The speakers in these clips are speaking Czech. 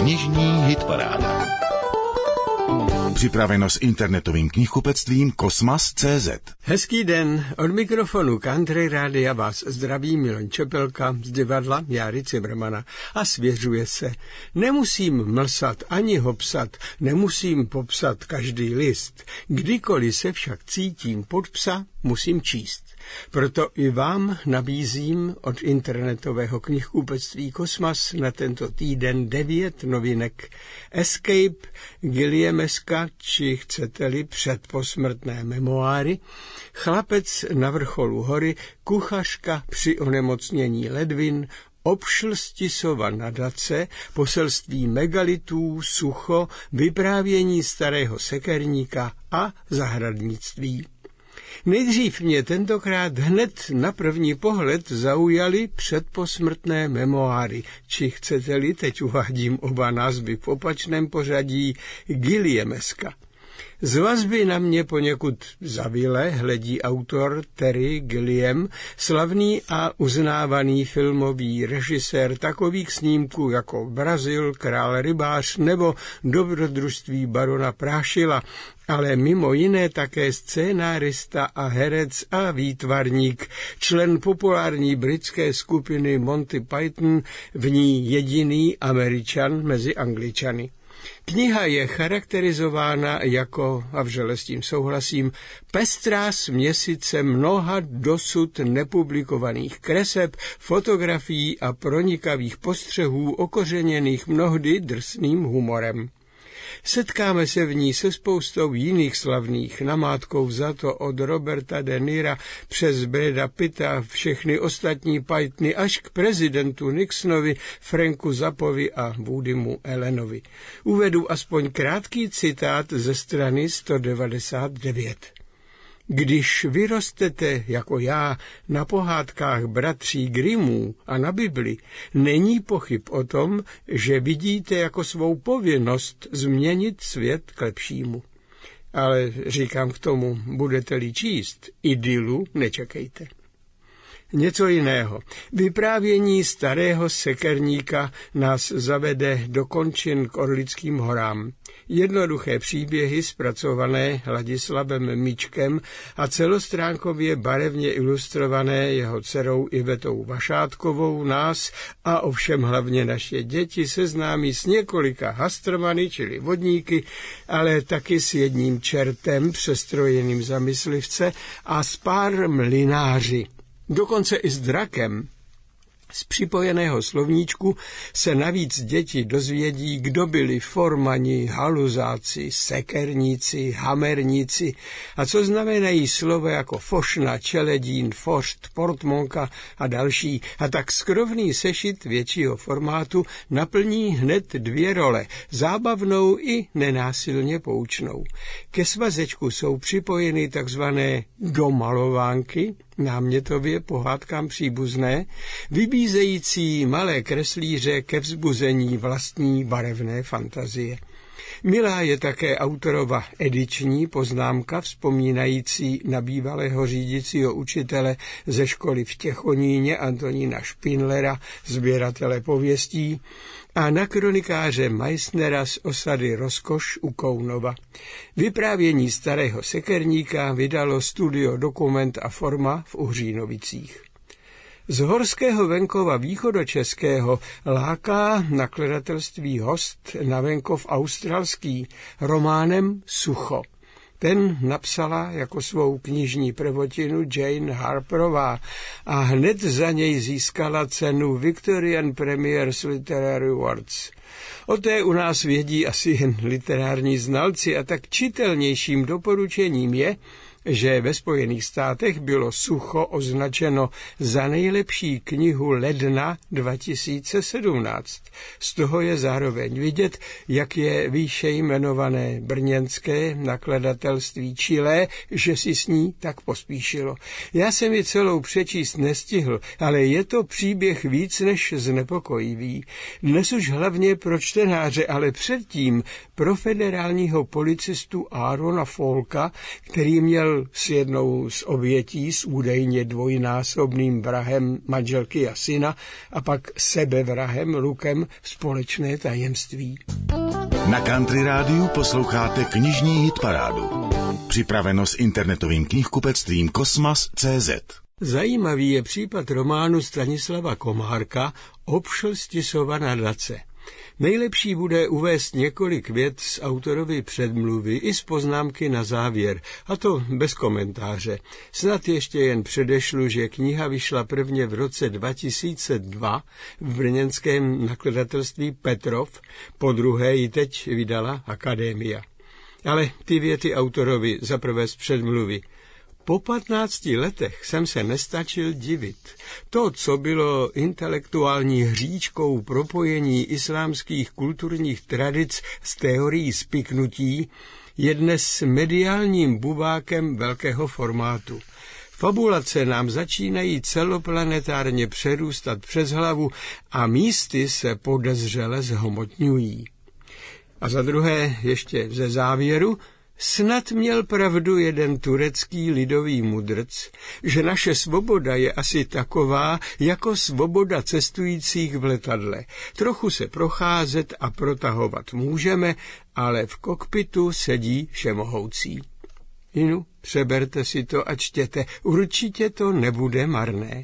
Knižní hitparáda. Připraveno s internetovým knihkupectvím Kosmas.cz. Hezký den, od mikrofonu Country Rádia vás zdraví Milan Čepelka z divadla Járy Cimrmana a svěřuje se. Nemusím mlsat ani hopsat, nemusím popsat každý list. Kdykoliv se však cítím pod psa, musím číst. Proto i vám nabízím od internetového knihkupectví Kosmas na tento týden 9 novinek. Escape, Gilliameska, či chcete-li předposmrtné memoáry, Chlapec na vrcholu hory, Kuchařka při onemocnění ledvin, Obšlstisova nadace, Poselství megalitů, Sucho, Vyprávění starého sekerníka a Zahradnictví. Nejdřív mě tentokrát hned na první pohled zaujaly předposmrtné memoáry, či chcete-li, teď uvádím oba názvy v opačném pořadí, Gilliameska. Z vazby na mě poněkud zavile hledí autor Terry Gilliam, slavný a uznávaný filmový režisér takových snímků jako Brazil, Král rybář nebo Dobrodružství barona Prášila, ale mimo jiné také scénárista a herec a výtvarník, člen populární britské skupiny Monty Python, v ní jediný Američan mezi Angličany. Kniha je charakterizována jako, a vřele s tím souhlasím, pestrá směsice mnoha dosud nepublikovaných kreseb, fotografií a pronikavých postřehů okořeněných mnohdy drsným humorem. Setkáme se v ní se spoustou jiných slavných, namátkou vzato od Roberta De Nira přes Brada Pitta, všechny ostatní Pythony až k prezidentu Nixonovi, Franku Zappovi a Woodymu Allenovi. Uvedu aspoň krátký citát ze strany 199. Když vyrostete jako já na pohádkách bratří Grimmů a na Bibli, není pochyb o tom, že vidíte jako svou povinnost změnit svět k lepšímu. Ale říkám k tomu, budete-li číst idylu, nečekejte. Něco jiného. Vyprávění starého sekerníka nás zavede do končin k Orlickým horám. Jednoduché příběhy zpracované Ladislavem Míčkem a celostránkově barevně ilustrované jeho dcerou Ivetou Vašátkovou nás a ovšem hlavně naše děti seznámí s několika hastromany, čili vodníky, ale taky s jedním čertem přestrojeným za myslivce a s pár mlynáři. Dokonce i s drakem. Z připojeného slovníčku se navíc děti dozvědí, kdo byli formani, haluzáci, sekerníci, hamerníci a co znamenají slova jako fošna, čeledín, fošt, portmonka a další. A tak skrovný sešit většího formátu naplní hned 2 role, zábavnou i nenásilně poučnou. Ke svazečku jsou připojeny takzvané domalovánky, námětově pohádkám příbuzné, vybízející malé kreslíře ke vzbuzení vlastní barevné fantazie. Milá je také autorova ediční poznámka vzpomínající na bývalého řídícího učitele ze školy v Těchoníně Antonína Špindlera, sběratele pověstí, a na kronikáře Meissnera z osady Rozkoš u Kounova. Vyprávění starého sekerníka vydalo Studio Dokument a Forma v Uhřínovicích. Z horského venkova východočeského láká nakladatelství Host na venkov australský románem Sucho. Ten napsala jako svou knižní prvotinu Jane Harperová a hned za něj získala cenu Victorian Premiers Literary Awards. O té u nás vědí asi jen literární znalci a tak čitelnějším doporučením je, že ve Spojených státech bylo Sucho označeno za nejlepší knihu ledna 2017. Z toho je zároveň vidět, jak je výše jmenované brněnské nakladatelství Chile, že si s ní tak pospíšilo. Já jsem ji celou přečíst nestihl, ale je to příběh víc než znepokojivý. Dnes už hlavně pro čtenáře, ale předtím pro federálního policistu Aarona Falka, který měl manžel s jednou z obětí, s údajně dvojnásobným vrahem manželky a syna a pak sebevrahem Lukem společné tajemství. Na Country Rádiu posloucháte knižní hitparádu. Připraveno s internetovým knihkupectvím Kosmas.cz. Zajímavý je případ románu Stanislava Komárka Obšlstisova nadace. Nejlepší bude uvést několik vět z autorovy předmluvy i z poznámky na závěr, a to bez komentáře. Snad ještě jen předešlu, že kniha vyšla prvně v roce 2002 v brněnském nakladatelství Petrov, podruhé ji teď vydala Akademia. Ale ty věty autorovi zaprvé z předmluvy. Po 15 letech jsem se nestačil divit. To, co bylo intelektuální hříčkou propojení islámských kulturních tradic s teorií spiknutí, je dnes mediálním bubákem velkého formátu. Fabulace nám začínají celoplanetárně přerůstat přes hlavu a místy se podezřele zhmotňují. A za druhé, ještě ze závěru, snad měl pravdu jeden turecký lidový mudrc, že naše svoboda je asi taková, jako svoboda cestujících v letadle. Trochu se procházet a protahovat můžeme, ale v kokpitu sedí všemohoucí. Inu, přeberte si to a čtěte, určitě to nebude marné.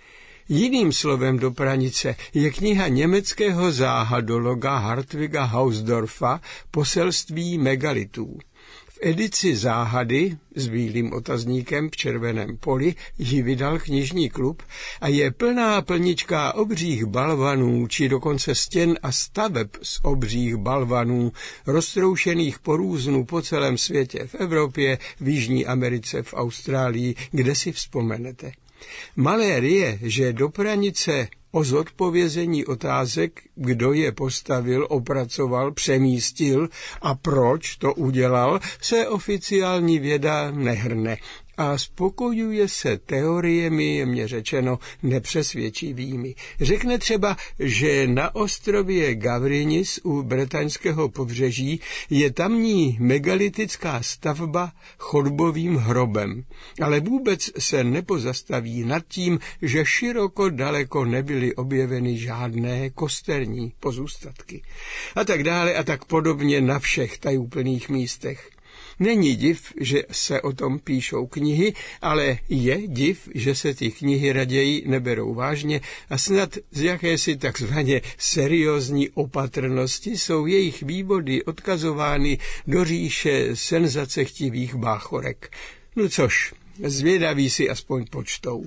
Jiným slovem do pranice je kniha německého záhadologa Hartwiga Hausdorffa Poselství megalitů. V edici Záhady s bílým otazníkem v červeném poli ji vydal knižní klub a je plná plnička obřích balvanů, či dokonce stěn a staveb z obřích balvanů, roztroušených po různu po celém světě, v Evropě, v Jižní Americe, v Austrálii, kde si vzpomenete. Malér je, že do pranice o zodpovězení otázek, kdo je postavil, opracoval, přemístil a proč to udělal, se oficiální věda nehrne a spokojuje se teoriemi, jemně řečeno, nepřesvědčivými. Řekne třeba, že na ostrově Gavrinis u bretaňského pobřeží je tamní megalitická stavba chodbovým hrobem, ale vůbec se nepozastaví nad tím, že široko daleko nebyly objeveny žádné kosterní pozůstatky. A tak dále a tak podobně na všech tajúplných místech. Není div, že se o tom píšou knihy, ale je div, že se ty knihy raději neberou vážně a snad z jakési takzvaně seriózní opatrnosti jsou jejich vývody odkazovány do říše senzacechtivých báchorek. No což, zvědaví si aspoň počtou.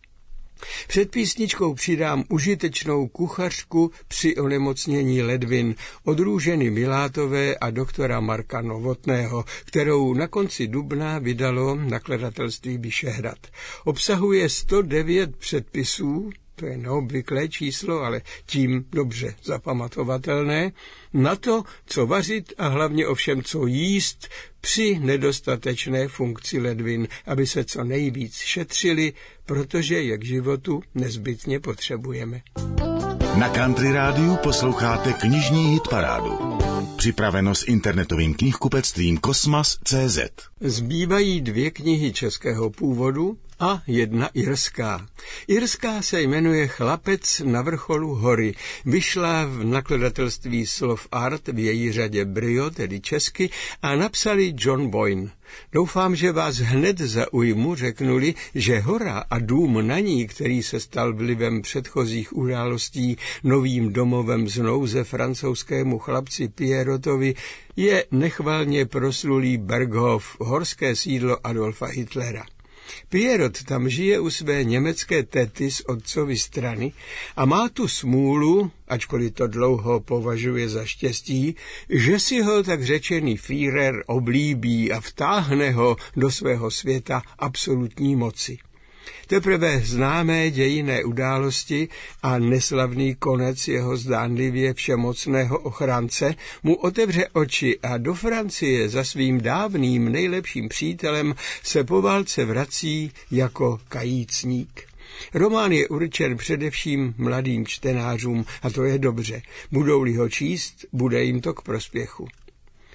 Před písničkou přidám užitečnou kuchařku při onemocnění ledvin od Růženy Milátové a doktora Marka Novotného, kterou na konci dubna vydalo nakladatelství Vyšehrad. Obsahuje 109 předpisů, to je neobvyklé číslo, ale tím dobře zapamatovatelné, na to, co vařit a hlavně ovšem co jíst při nedostatečné funkci ledvin, aby se co nejvíc šetřili, protože je k životu nezbytně potřebujeme. Na Country Rádiu posloucháte knižní hitparádu. Připraveno s internetovým knihkupectvím Kosmas.cz. Zbývají 2 knihy českého původu a 1 irská. Irská se jmenuje Chlapec na vrcholu hory. Vyšla v nakladatelství Slov Art v její řadě Brio, tedy česky, a napsali John Boyne. Doufám, že vás hned zaujmu, řeknuli, že hora a dům na ní, který se stal vlivem předchozích událostí novým domovem z nouze francouzskému chlapci Pierrotovi, je nechvalně proslulý Berghof, horské sídlo Adolfa Hitlera. Pierrot tam žije u své německé tety z otcovy strany a má tu smůlu, ačkoliv to dlouho považuje za štěstí, že si ho tak řečený Führer oblíbí a vtáhne ho do svého světa absolutní moci. Teprve známé dějinné události a neslavný konec jeho zdánlivě všemocného ochránce mu otevře oči a do Francie za svým dávným nejlepším přítelem se po válce vrací jako kajícník. Román je určen především mladým čtenářům a to je dobře. Budou-li ho číst, bude jim to k prospěchu.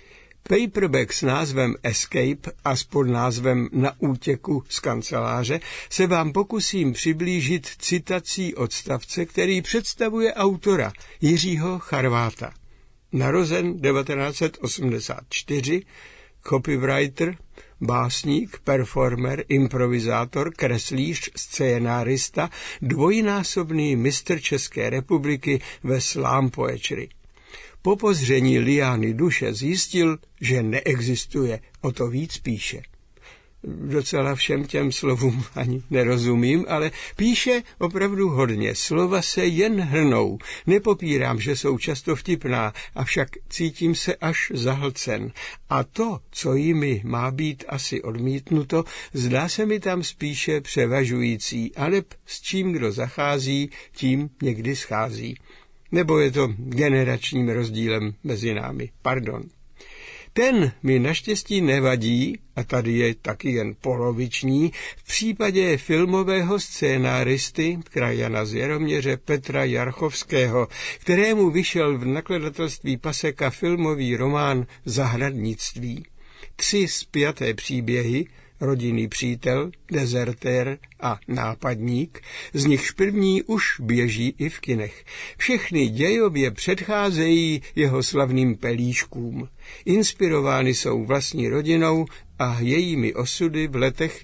Paperback s názvem Escape a s podnázvem Na útěku z kanceláře se vám pokusím přiblížit citací odstavce, který představuje autora Jiřího Charváta. Narozen 1984, copywriter, básník, performer, improvizátor, kreslíř, scénárista, dvojnásobný mistr České republiky ve slam poetry. Po pozření liány duše zjistil, že neexistuje, o to víc píše. Docela všem těm slovům ani nerozumím, ale píše opravdu hodně. Slova se jen hrnou. Nepopírám, že jsou často vtipná, avšak cítím se až zahlcen. A to, co jimi má být asi odmítnuto, zdá se mi tam spíše převažující, aneb s čím kdo zachází, tím někdy schází. Nebo je to generačním rozdílem mezi námi. Pardon. Ten mi naštěstí nevadí, a tady je taky jen poloviční, v případě filmového scénáristy, krajana z Jaroměře Petra Jarchovského, kterému vyšel v nakladatelství Paseka filmový román Zahradnictví. 3 spjaté příběhy, Rodinný přítel, Dezertér a Nápadník, z nichž první už běží i v kinech. Všechny dějově předcházejí jeho slavným pelíškům. Inspirovány jsou vlastní rodinou a jejími osudy v letech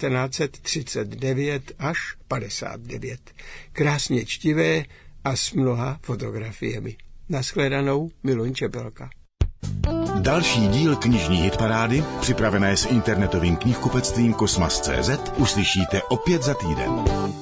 1939 až 59. Krásně čtivé a s mnoha fotografiemi. Nashledanou, Miloň Čepelka. Další díl knižní hitparády, připravené s internetovým knihkupectvím Kosmas.cz, uslyšíte opět za týden.